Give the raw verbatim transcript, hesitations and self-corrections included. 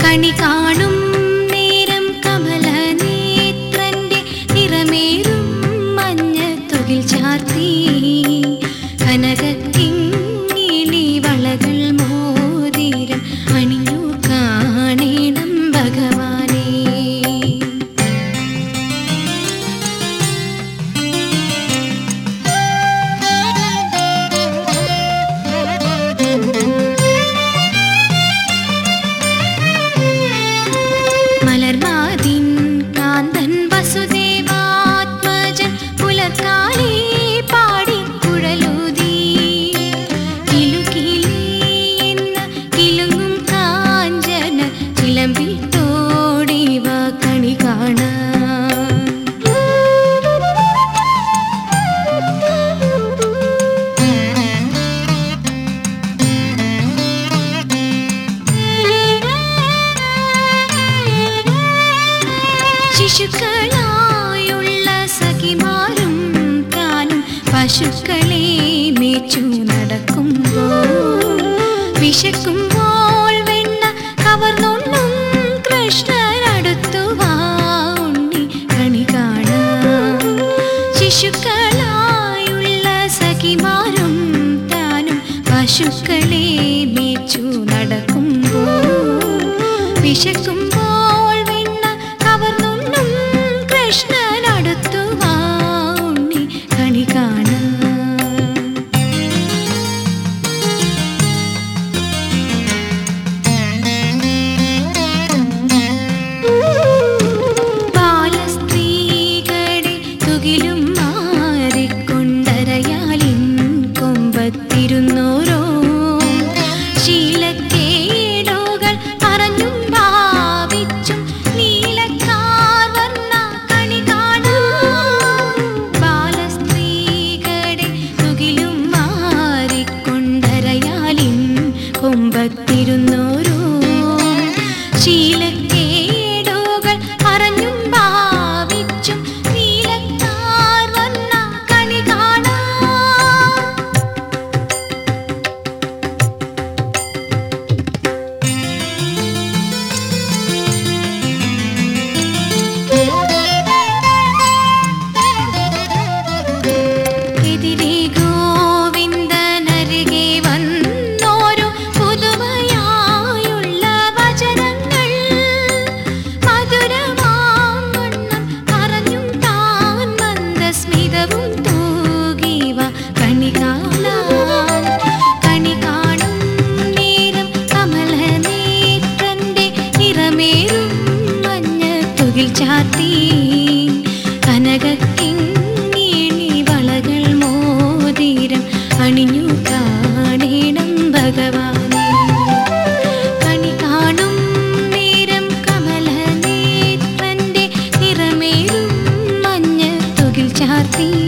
കണി കാണും നേരം കമലനേത്രന്റെ നിറമേറും മഞ്ഞത്തുകിൽ ചാർത്തി കനകക്കിങ്ങിണി വളകൾ മോതിരം അണിഞ്ഞു കാണേണം ഭഗവാനേ. മലർമാതിൻ കാന്തൻ വസുദേവാത്മജൻ പുലർക്കാലേ പാടിക്കുഴലൂതി കിലുകിലേ എന്ന കിലുങ്ങും കാഞ്ചന ചിലമ്പിട്ടോടിവ കണി കാണാൻ. ശിശുക്കളായുള്ള സഖിമാരും താനും പശുക്കളെ മേച്ചു നടക്കുമ്പോൾ വിശക്കുമ്പോൾ വെണ്ണ കവർന്നുണ്ണും കൃഷ്ണനടുത്തു വാ ഉണ്ണി കണി കാണാൻ. ശിശുക്കളായുള്ള സഖിമാരും താനും പശുക്കളെ മേച്ചു നടക്കുമ്പോൾ വിശക്കുമ്പോൾ വെണ്ണ കവർന്നുണ്ണും കൃഷ്ണനടുത്തു വാ ഉണ്ണി കണി കാണാൻ. ബാലസ്ത്രീകളെ തുകിലും മാറിക്കൊണ്ടരയാലിൻ കൊമ്പത്തിരുന്നോരോ ശീലക്കേടുകൾ പറഞ്ഞും ഭാവിച്ചും നീലക്കാർ വർണ്ണ കണി കാണാൻ. ബാലസ്ത്രീകളെ തുകിലും മാറിക്കൊണ്ടരയാലിൻ കൊമ്പത്തിരുന്നോരോ ശീലക്കേടുകൾ പറഞ്ഞും ഭാവിച്ചും നീലക്കാർ വർണ്ണ കണി കാണാൻ. എതിരെ ഗോവിന്ദനരികെ വന്നോരോ പുതുമയായുള്ള വചനങ്ങൾ മധുരമാവണ്ണം പറഞ്ഞും താൻ മന്ദസ്മിതവും തൂകിവ കണി കാണാൻ. കണി കാണും നേരം കമലനേത്രന്റെ നിറമേറും മഞ്ഞത്തുകിൽ ചാർത്തി കനകക്കിങ്ങിണി വളകൾ മോതിരം അണിഞ്ഞു കാണേണം ഭഗവാനേ. കണി കാണും നേരം കമലനേത്രന്റെ നിറമേറും മഞ്ഞത്തുകിൽ ചാർത്തി